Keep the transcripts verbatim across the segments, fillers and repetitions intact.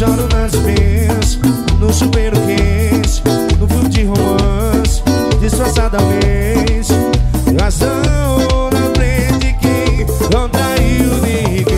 choro nas bens, no chuveiro quente, no filme de romance, disfarçadamente. Razão na frente quem não traiu ninguém.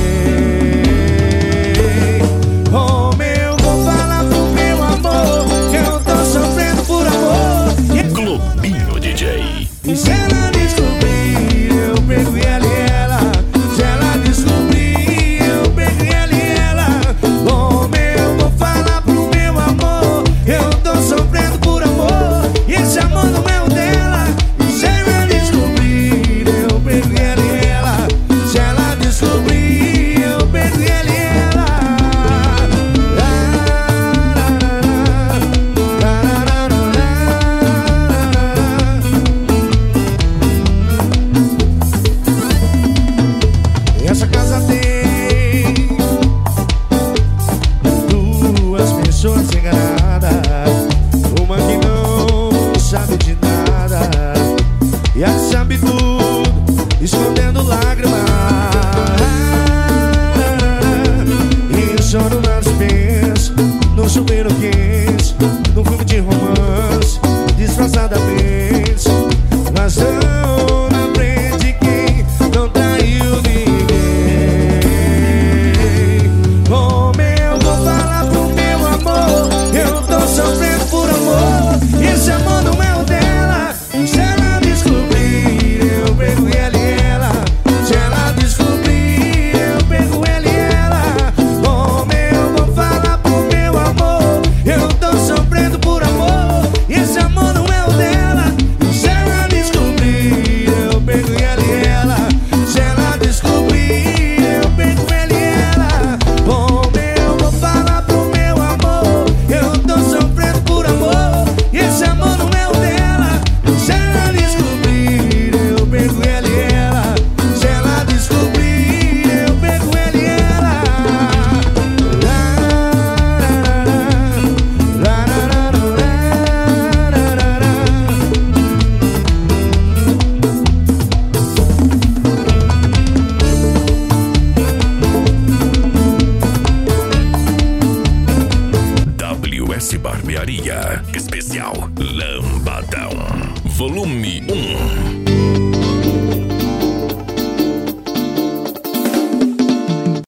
Oh, meu, vou falar pro meu amor que eu tô sofrendo por amor. Globinho D J. E se ela descobrir, eu pego ela e ela. Se ela descobrir, eu pego ela e ela. Oh, meu, vou falar pro meu amor, eu tô sofrendo por amor. E esse amor não é o dela. E se ela descobrir, eu pego ela e ela. Se ela descobrir, eu pego ela e ela. Essa casa tem duas pessoas enganadas, uma que não sabe de nada e a que sabe tudo, escondendo lágrimas. E choro nas pés, no chuveiro quente, no filme de romance, disfarçadamente. Razão na frente quem não traiu ninguém. Oh, meu, vou falar pro meu amor, eu tô sofrendo por amor. Esse amor não é o dela. Se ela descobrir, eu pego ela e ela. Se ela descobrir, eu pego ela e ela. Oh, meu, vou falar pro meu amor, eu tô sofrendo por amor. Esse amor não é o dela. Se ela descobrir, eu pego ela e ela. Se ela descobrir, eu pego ela e ela. Oh, meu, vou falar pro meu amor, eu tô sofrendo por amor. Esse amor não é o dela. Se ela descobrir, eu pego ela e ela. Se ela descobrir, eu pego ela e ela. W S Barbearia. Especial Lambadão. Volume um.